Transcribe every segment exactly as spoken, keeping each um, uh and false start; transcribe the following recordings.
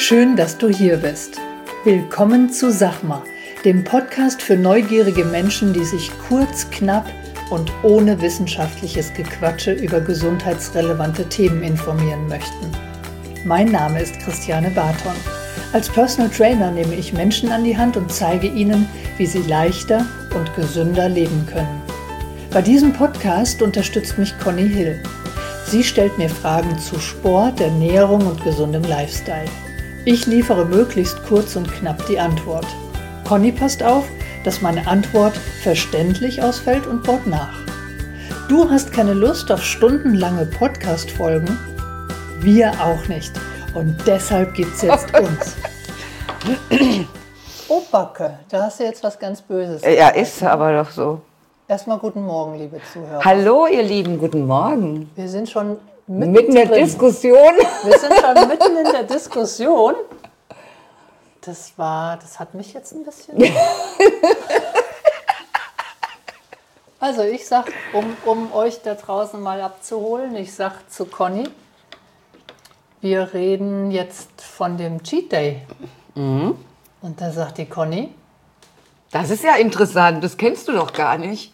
Schön, dass du hier bist. Willkommen zu Sachma, dem Podcast für neugierige Menschen, die sich kurz, knapp und ohne wissenschaftliches Gequatsche über gesundheitsrelevante Themen informieren möchten. Mein Name ist Christiane Barton. Als Personal Trainer nehme ich Menschen an die Hand und zeige ihnen, wie sie leichter und gesünder leben können. Bei diesem Podcast unterstützt mich Conny Hill. Sie stellt mir Fragen zu Sport, Ernährung und gesundem Lifestyle. Ich liefere möglichst kurz und knapp die Antwort. Conny passt auf, dass meine Antwort verständlich ausfällt und baut nach. Du hast keine Lust auf stundenlange Podcast-Folgen? Wir auch nicht. Und deshalb gibt's jetzt uns. Oh Backe, da hast du jetzt was ganz Böses gesagt. Ja, ist aber doch so. Erstmal guten Morgen, liebe Zuhörer. Hallo, ihr Lieben, guten Morgen. Wir sind schon mitten, Mitten in der drin. Diskussion. Wir sind schon mitten in der Diskussion. Das war, das hat mich jetzt ein bisschen... Also ich sag, um, um euch da draußen mal abzuholen, ich sag zu Conny, wir reden jetzt von dem Cheat Day. Mhm. Und da sagt die Conny... Das ist ja interessant, das kennst du doch gar nicht.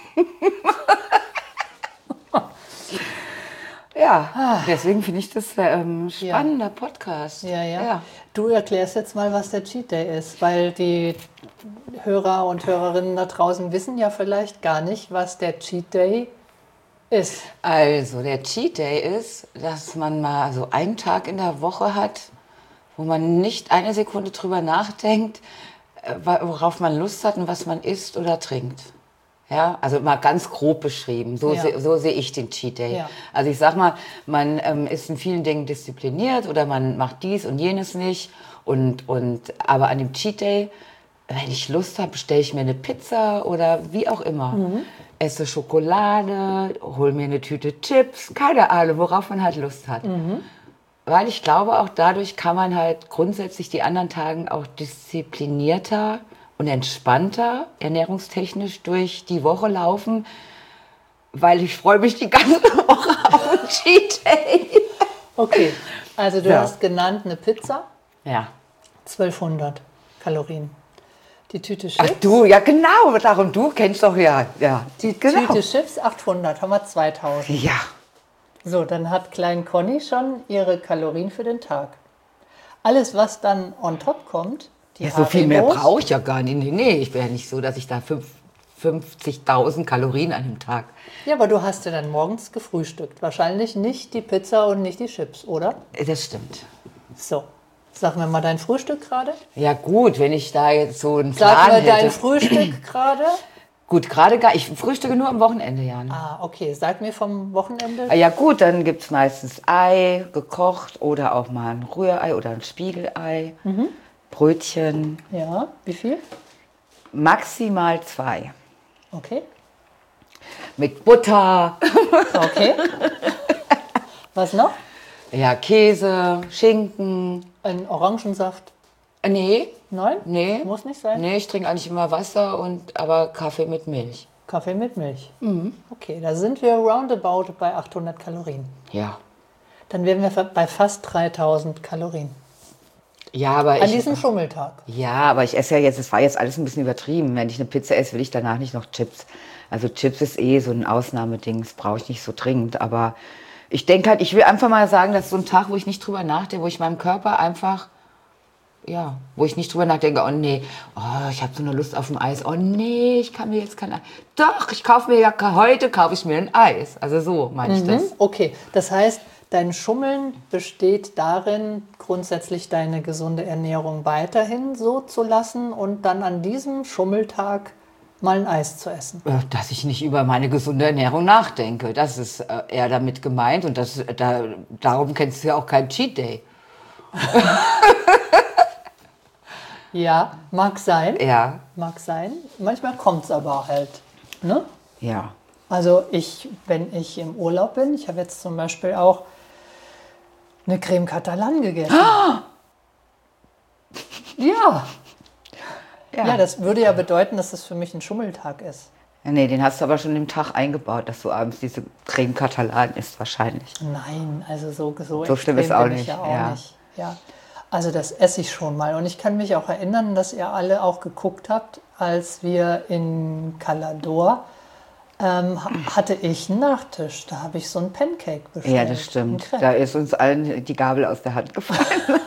Ja, deswegen finde ich das ein ähm, spannender ja. Podcast. Ja, ja, ja. Du erklärst jetzt mal, was der Cheat Day ist, weil die Hörer und Hörerinnen da draußen wissen ja vielleicht gar nicht, was der Cheat Day ist. Also, der Cheat Day ist, dass man mal so einen Tag in der Woche hat, wo man nicht eine Sekunde drüber nachdenkt, worauf man Lust hat und was man isst oder trinkt. Ja, also mal ganz grob beschrieben. So, ja. se, so sehe ich den Cheat Day. Ja. Also ich sag mal, man ähm, ist in vielen Dingen diszipliniert oder man macht dies und jenes nicht. Und, und, aber an dem Cheat Day, wenn ich Lust habe, bestelle ich mir eine Pizza oder wie auch immer. Mhm. Esse Schokolade, hol mir eine Tüte Chips, keine Ahnung, worauf man halt Lust hat. Mhm. Weil ich glaube, auch dadurch kann man halt grundsätzlich die anderen Tagen auch disziplinierter und entspannter ernährungstechnisch durch die Woche laufen, weil ich freue mich die ganze Woche auf den Cheat Day. Okay, also du ja. hast genannt eine Pizza. Ja. zwölfhundert Kalorien. Die Tüte Chips. Ach du, ja genau, darum, du kennst doch ja. ja die genau. Tüte Chips achthundert, haben wir zweitausend. Ja. So, dann hat Klein Conny schon ihre Kalorien für den Tag. Alles, was dann on top kommt, die ja, so viel mehr brauche ich ja gar nicht. Nee, nee, ich wäre nicht so, dass ich da fünfzigtausend Kalorien an dem Tag... Ja, aber du hast ja dann morgens gefrühstückt. Wahrscheinlich nicht die Pizza und nicht die Chips, oder? Das stimmt. So, sag mir mal dein Frühstück gerade. Ja gut, wenn ich da jetzt so einen Plan hätte... Sag mir hätte. dein Frühstück gerade. Gut, gerade gar, ich frühstücke nur am Wochenende, Jan. Ah, okay. Sag mir vom Wochenende. Ja gut, dann gibt es meistens Ei, gekocht oder auch mal ein Rührei oder ein Spiegelei, mhm. Brötchen. Ja, wie viel? Maximal zwei. Okay. Mit Butter. Okay. Was noch? Ja, Käse, Schinken. Ein Orangensaft. Nee. Nein? Nee. Muss nicht sein? Nee, ich trinke eigentlich immer Wasser, und aber Kaffee mit Milch. Kaffee mit Milch? Mhm. Okay, da sind wir roundabout bei achthundert Kalorien. Ja. Dann wären wir bei fast dreitausend Kalorien. Ja, aber An ich, diesem Schummeltag. Ja, aber ich esse ja jetzt, es war jetzt alles ein bisschen übertrieben. Wenn ich eine Pizza esse, will ich danach nicht noch Chips. Also Chips ist eh so ein Ausnahmeding, das brauche ich nicht so dringend. Aber ich denke halt, ich will einfach mal sagen, dass so ein Tag, wo ich nicht drüber nachdenke, wo ich meinem Körper einfach... Ja, wo ich nicht drüber nachdenke, oh nee, oh, ich habe so eine Lust auf ein Eis. Oh nee, ich kann mir jetzt kein Eis. Doch, ich kaufe mir ja, heute kaufe ich mir ein Eis. Also so meine ich mhm, das. Okay, das heißt, dein Schummeln besteht darin, grundsätzlich deine gesunde Ernährung weiterhin so zu lassen und dann an diesem Schummeltag mal ein Eis zu essen. Dass ich nicht über meine gesunde Ernährung nachdenke. Das ist eher damit gemeint, und das, da, darum kennst du ja auch keinen Cheat Day. Ja, mag sein. Ja. Mag sein. Manchmal kommt es aber halt. Ne? Ja. Also ich, wenn ich im Urlaub bin, ich habe jetzt zum Beispiel auch eine Creme Catalane gegessen. Ah! Ja. ja. Ja, das würde ja bedeuten, dass das für mich ein Schummeltag ist. Ja, nee, den hast du aber schon im Tag eingebaut, dass du abends diese Creme Catalane isst wahrscheinlich. Nein, also so so, so schlimm ist auch nicht. Ja auch ja. nicht. Ja. Also das esse ich schon mal. Und ich kann mich auch erinnern, dass ihr alle auch geguckt habt, als wir in Calador ähm, hatte ich einen Nachtisch. Da habe ich so einen Pancake bestellt. Ja, das stimmt. Da ist uns allen die Gabel aus der Hand gefallen.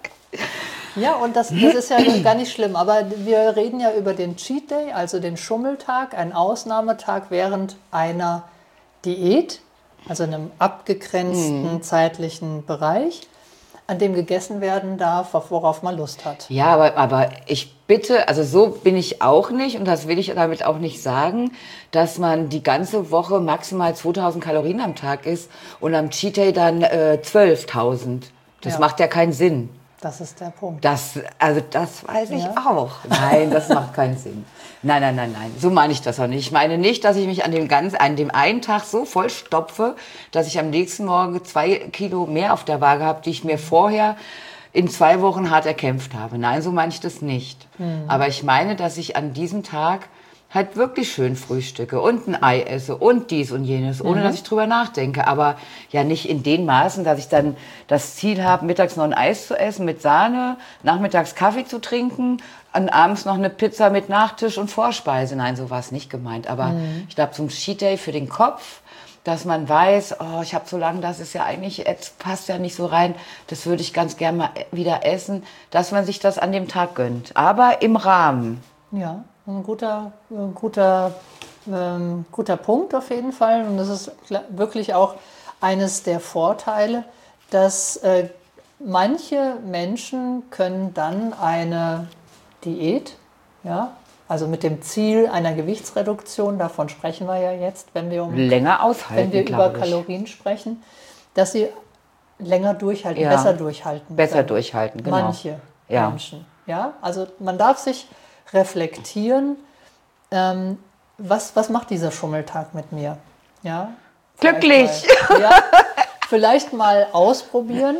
Ja, und das, das ist ja gar nicht schlimm. Aber wir reden ja über den Cheat Day, also den Schummeltag, einen Ausnahmetag während einer Diät, also einem abgegrenzten mhm. zeitlichen Bereich, an dem gegessen werden darf, worauf man Lust hat. Ja, aber, aber ich bitte, also so bin ich auch nicht und das will ich damit auch nicht sagen, dass man die ganze Woche maximal zweitausend Kalorien am Tag isst und am Cheat Day dann äh, zwölftausend. Das ja. macht ja keinen Sinn. Das ist der Punkt. Das, also das weiß ich ja. auch. Nein, das macht keinen Sinn. Nein, nein, nein, nein. So meine ich das auch nicht. Ich meine nicht, dass ich mich an dem, ganz, an dem einen Tag so voll stopfe, dass ich am nächsten Morgen zwei Kilo mehr auf der Waage habe, die ich mir vorher in zwei Wochen hart erkämpft habe. Nein, so meine ich das nicht. Mhm. Aber ich meine, dass ich an diesem Tag halt wirklich schön frühstücke und ein Ei esse und dies und jenes, ohne mhm. dass ich drüber nachdenke. Aber ja nicht in den Maßen, dass ich dann das Ziel habe, mittags noch ein Eis zu essen mit Sahne, nachmittags Kaffee zu trinken und abends noch eine Pizza mit Nachtisch und Vorspeise. Nein, so war es nicht gemeint. Aber mhm. ich glaube, zum Cheat Day für den Kopf, dass man weiß, oh, ich habe so lange, das ist ja eigentlich, jetzt passt ja nicht so rein, das würde ich ganz gerne mal wieder essen, dass man sich das an dem Tag gönnt. Aber im Rahmen. Ja. Ein guter, ein guter, ähm, guter Punkt auf jeden Fall. Und das ist wirklich auch eines der Vorteile, dass äh, manche Menschen können dann eine Diät, ja, also mit dem Ziel einer Gewichtsreduktion, davon sprechen wir ja jetzt, wenn wir, um, länger aushalten, wenn wir über Kalorien sprechen, dass sie länger durchhalten, ja, besser durchhalten. Besser können. durchhalten, genau. Manche ja. Menschen. Ja? Also man darf sich reflektieren, ähm, was, was macht dieser Schummeltag mit mir? Ja? Glücklich! Vielleicht mal, ja, vielleicht mal ausprobieren.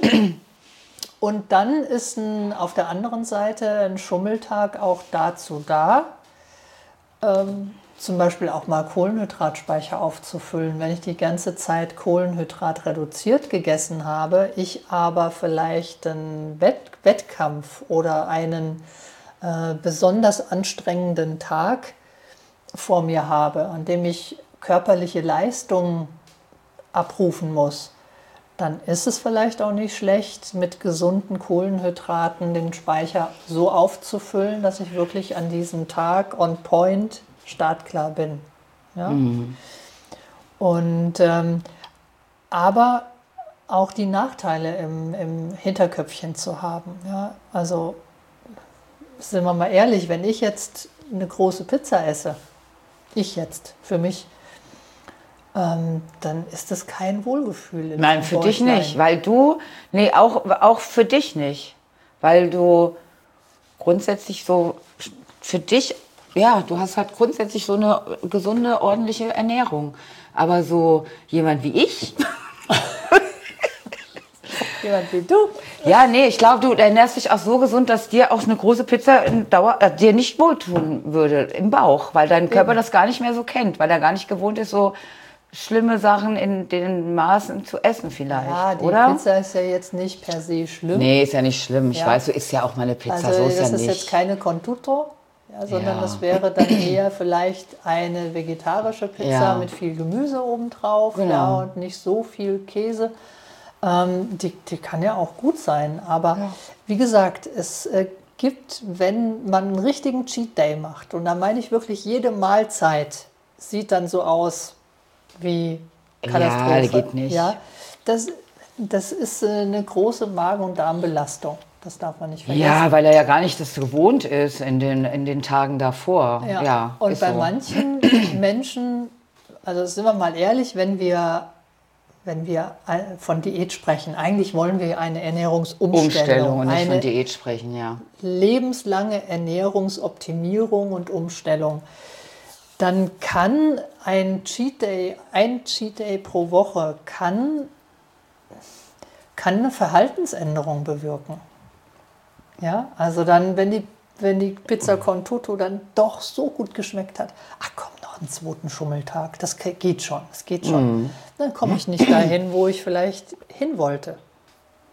Und dann ist ein, auf der anderen Seite ein Schummeltag auch dazu da, ähm, zum Beispiel auch mal Kohlenhydratspeicher aufzufüllen. Wenn ich die ganze Zeit Kohlenhydrat reduziert gegessen habe, ich aber vielleicht einen Wett Wettkampf oder einen äh, besonders anstrengenden Tag vor mir habe, an dem ich körperliche Leistungen abrufen muss, dann ist es vielleicht auch nicht schlecht, mit gesunden Kohlenhydraten den Speicher so aufzufüllen, dass ich wirklich an diesem Tag on point startklar bin. Ja? Mhm. Und ähm, aber auch die Nachteile im, im Hinterköpfchen zu haben. Ja? Also sind wir mal ehrlich, wenn ich jetzt eine große Pizza esse, ich jetzt für mich, ähm, dann ist das kein Wohlgefühl. Nein, für dich nicht, weil du, nee, auch, auch für dich nicht, weil du grundsätzlich so, für dich, ja, du hast halt grundsätzlich so eine gesunde, ordentliche Ernährung, aber so jemand wie ich... Jemand wie du. Ja, nee, ich glaube, du ernährst dich auch so gesund, dass dir auch eine große Pizza in Dauer, äh, dir nicht wohltun würde im Bauch, weil dein Körper das gar nicht mehr so kennt, weil er gar nicht gewohnt ist, so schlimme Sachen in den Maßen zu essen vielleicht, ja, die oder? Pizza ist ja jetzt nicht per se schlimm. Nee, ist ja nicht schlimm. Ich ja. weiß, du isst ja auch mal eine Pizza, also, so ist ja nicht. Das ist jetzt keine con tutto, ja, sondern ja. das wäre dann eher vielleicht eine vegetarische Pizza ja. mit viel Gemüse obendrauf, genau. ja, und nicht so viel Käse. Ähm, die, die kann ja auch gut sein, aber ja. wie gesagt, es äh, gibt, wenn man einen richtigen Cheat Day macht, und da meine ich wirklich, jede Mahlzeit sieht dann so aus wie Katastrophe. Ja, geht nicht. Ja, das, das ist äh, eine große Magen- und Darmbelastung, das darf man nicht vergessen. Ja, weil er ja gar nicht das gewohnt ist in den, in den Tagen davor. Ja. Ja, und bei so. manchen Menschen, also sind wir mal ehrlich, wenn wir Wenn wir von Diät sprechen, eigentlich wollen wir eine Ernährungsumstellung. Umstellung und nicht eine von Diät sprechen, ja. Lebenslange Ernährungsoptimierung und Umstellung. Dann kann ein Cheat Day, ein Cheat Day pro Woche kann, kann eine Verhaltensänderung bewirken. Ja, also dann, wenn die, wenn die Pizza con tutto dann doch so gut geschmeckt hat, ach komm, noch einen zweiten Schummeltag, das geht schon, das geht schon. Mm. Dann komme ich nicht dahin, wo ich vielleicht hin wollte.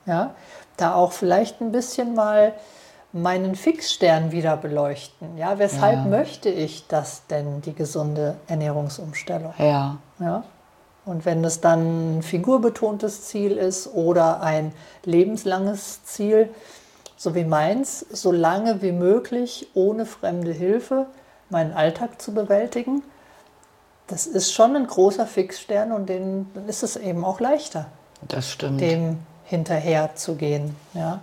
Ja, da auch vielleicht ein bisschen mal meinen Fixstern wieder beleuchten. Ja, weshalb Ja. möchte ich das denn, die gesunde Ernährungsumstellung? Ja. Ja? Und wenn es dann ein figurbetontes Ziel ist oder ein lebenslanges Ziel, so wie meins, so lange wie möglich ohne fremde Hilfe meinen Alltag zu bewältigen, das ist schon ein großer Fixstern und den, dann ist es eben auch leichter, Das stimmt. dem hinterher zu gehen. Ja?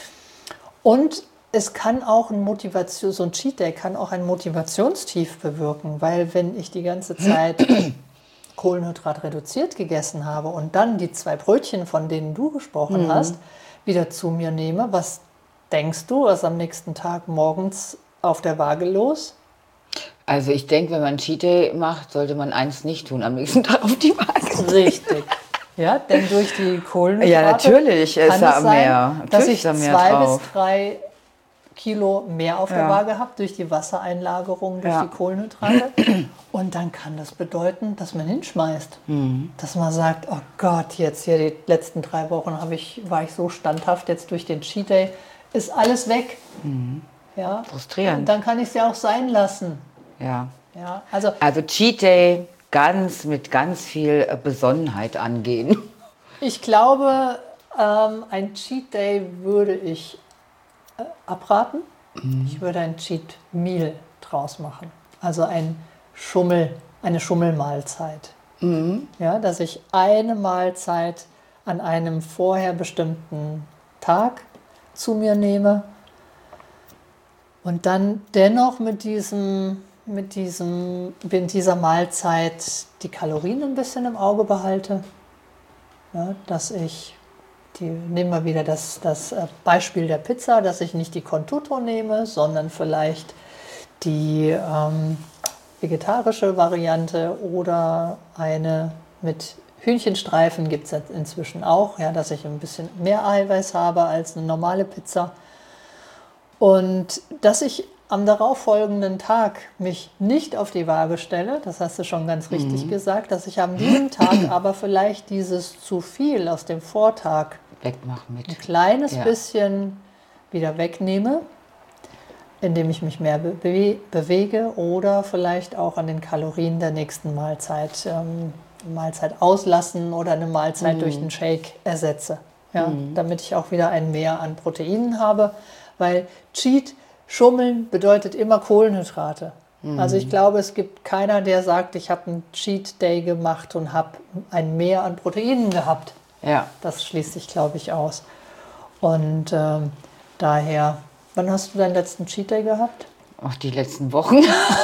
Und es kann auch ein Motivation, so ein Cheat Day kann auch ein Motivationstief bewirken, weil wenn ich die ganze Zeit Kohlenhydrat reduziert gegessen habe und dann die zwei Brötchen, von denen du gesprochen Mhm. hast, wieder zu mir nehme, was denkst du, was am nächsten Tag morgens auf der Waage los? Also ich denke, wenn man Cheat Day macht, sollte man eins nicht tun, am nächsten Tag auf die Waage. Richtig. Ja, denn durch die Kohlenhydrate Ja, natürlich ist kann da es sein, mehr. dass Natürlich ich ist da mehr zwei drauf. bis drei Kilo mehr auf der Ja. Waage habe durch die Wassereinlagerung, durch Ja. die Kohlenhydrate. Und dann kann das bedeuten, dass man hinschmeißt. Mhm. Dass man sagt, oh Gott, jetzt hier die letzten drei Wochen habe ich, war ich so standhaft, jetzt durch den Cheat Day ist alles weg. Ja. Frustrierend. Und dann kann ich es ja auch sein lassen. Ja. Ja, also Also Cheat Day ganz mit ganz viel äh, Besonnenheit angehen. ich glaube, ähm, ein Cheat Day würde ich äh, abraten. Ich würde ein Cheat Meal draus machen. Also ein Schummel, eine Schummelmahlzeit. Ja, dass ich eine Mahlzeit an einem vorher bestimmten Tag zu mir nehme und dann dennoch mit diesem, mit diesem, mit dieser Mahlzeit die Kalorien ein bisschen im Auge behalte. Ja, dass ich, die, nehmen wir wieder das, das äh, Beispiel der Pizza, dass ich nicht die Con Tutto nehme, sondern vielleicht die ähm, vegetarische Variante oder eine mit Hühnchenstreifen gibt es inzwischen auch, ja, dass ich ein bisschen mehr Eiweiß habe als eine normale Pizza. Und dass ich am darauffolgenden Tag mich nicht auf die Waage stelle, das hast du schon ganz richtig gesagt, dass ich an diesem Tag aber vielleicht dieses zu viel aus dem Vortag Wegmachen mit. ein kleines Ja. bisschen wieder wegnehme, indem ich mich mehr be bewege oder vielleicht auch an den Kalorien der nächsten Mahlzeit, ähm, Mahlzeit auslassen oder eine Mahlzeit Mhm. durch einen Shake ersetze. Ja, damit ich auch wieder ein Mehr an Proteinen habe, weil Cheat, Schummeln bedeutet immer Kohlenhydrate. Also ich glaube, es gibt keiner, der sagt, ich habe einen Cheat Day gemacht und habe ein Mehr an Proteinen gehabt. Ja. Das schließt sich, glaube ich, aus. Und ähm, daher, wann hast du deinen letzten Cheat Day gehabt? Auch die letzten Wochen.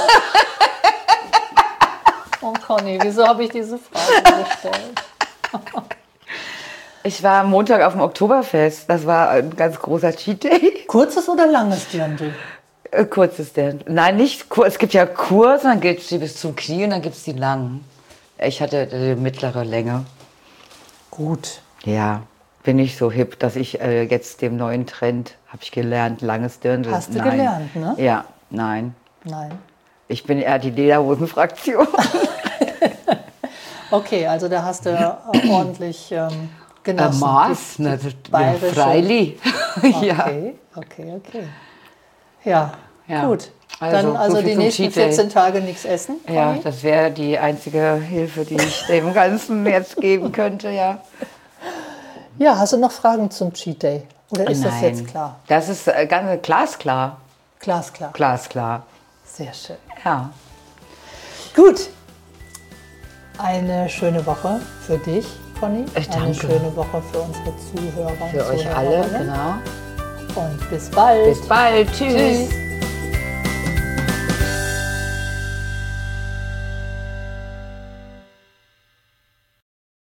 Oh Conny, wieso habe ich diese Frage gestellt? Ich war am Montag auf dem Oktoberfest. Das war ein ganz großer Cheat Day. Kurzes oder langes Dirndl? Äh, Kurzes denn. Nein, nicht kurz. Es gibt ja kurz, dann gibt es die bis zum Knie und dann gibt es die langen. Ich hatte die mittlere Länge. Gut. Ja, bin ich so hip, dass ich äh, jetzt dem neuen Trend, habe ich gelernt, langes Dirndl. Hast du Nein. gelernt, ne? Ja, nein. Nein. Ich bin eher die Lederhosen-Fraktion. Okay, also da hast du äh, ordentlich ähm, genossen. Maß, Die- ne, die das- ja, bayerische- freilich. Ja. Okay, okay, okay. Ja, Ja, gut. also, Dann so also viel die zum nächsten Cheat Day. vierzehn Tage nichts essen. Ja, Conny? das wäre die einzige Hilfe, die ich dem Ganzen jetzt geben könnte, ja. Ja, hast du noch Fragen zum Cheat Day? Oder ist das Nein. jetzt klar? Das ist äh, ganz glasklar. Glasklar. Glasklar. Sehr schön. Ja. Gut. Eine schöne Woche für dich, Conny. Ich Eine danke. schöne Woche für unsere Zuhörer. Für euch alle, Zuhörerinnen. genau. Und bis bald. Bis bald. Tschüss. Tschüss.